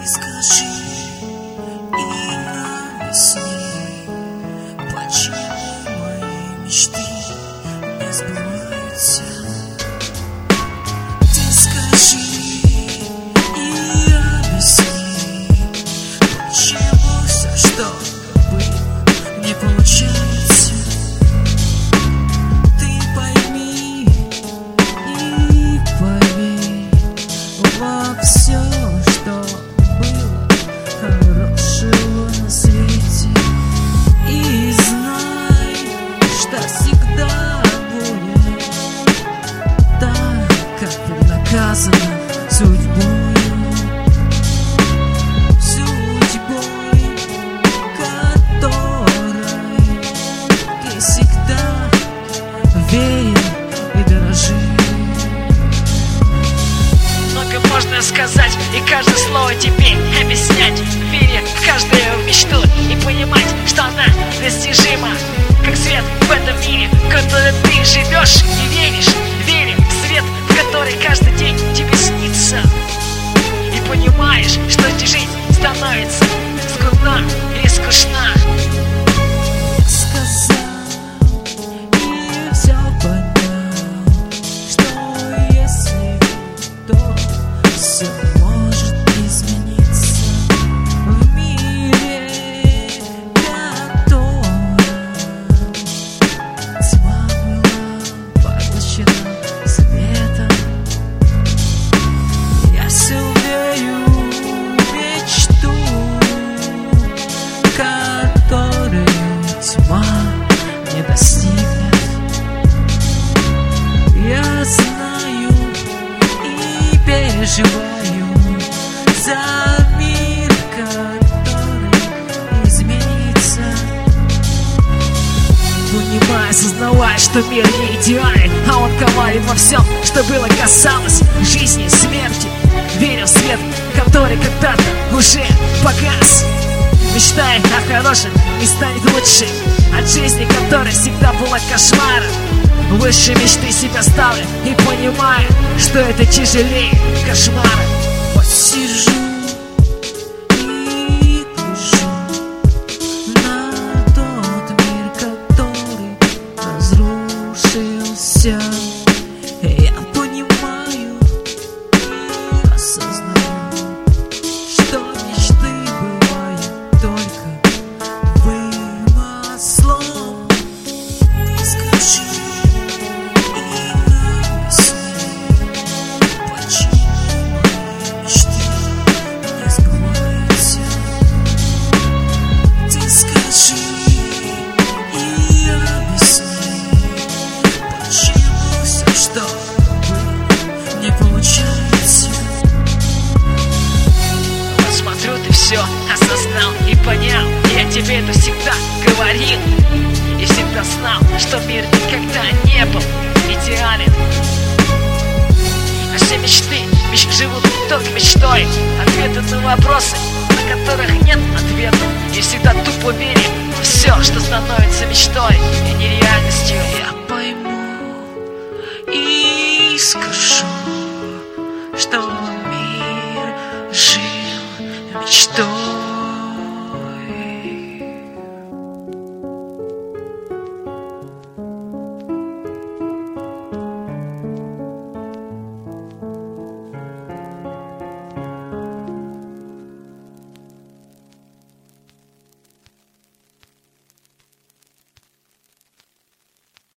скажи и объясни, почему мои мечты не сбываются. Ты скажи и объясни, почему все, что было, не получается. Ты пойми и поверь во все, что было хорошего на свете. И знай, что всегда будет так, как преднаказано судьбой. Судьбой, которой ты всегда верил и дорожил. Много можно сказать, и каждое слово теперь объяснять, веря в каждую мечту и понимать, что она достижима, как свет в этом мире, в котором ты живешь и веришь. Веря в свет, в который каждый день тебе снится, и понимаешь, что жизнь становится скудна и скучна. Сказал и все понял, что если то все может измениться в мире, которым тьма была поглощена светом. Я все верю в мечту, которую тьма не достигнет. Я знаю и переживаю за мир, который изменится. Понимая, осознавая, что мир не идеален, а он коварен во всем, что было касалось жизни и смерти. Веря в свет, который когда-то уже погас. Мечтая о хорошем, не станет лучше от жизни, которая всегда была кошмаром. Выше мечты себя ставлю и понимаю, что это тяжелее кошмара. Посижу и гляжу на тот мир, который разрушился. Я понимаю и осознаю, что мечты бывают только вымыслом. Ты скажи и объясни, почему мои мечты не сбываются. Ты скажи и объясни, почему все, что было, не получается. Вот смотрю, ты все осознал и понял. Я тебе это всегда говорил и всегда знал, что мир никогда не был идеален. А все мечты живут только мечтой. Ответы на вопросы, на которых нет ответов. И всегда тупо верю в все, что становится мечтой и нереальностью. Я пойму и скажу, что мир жил мечтой.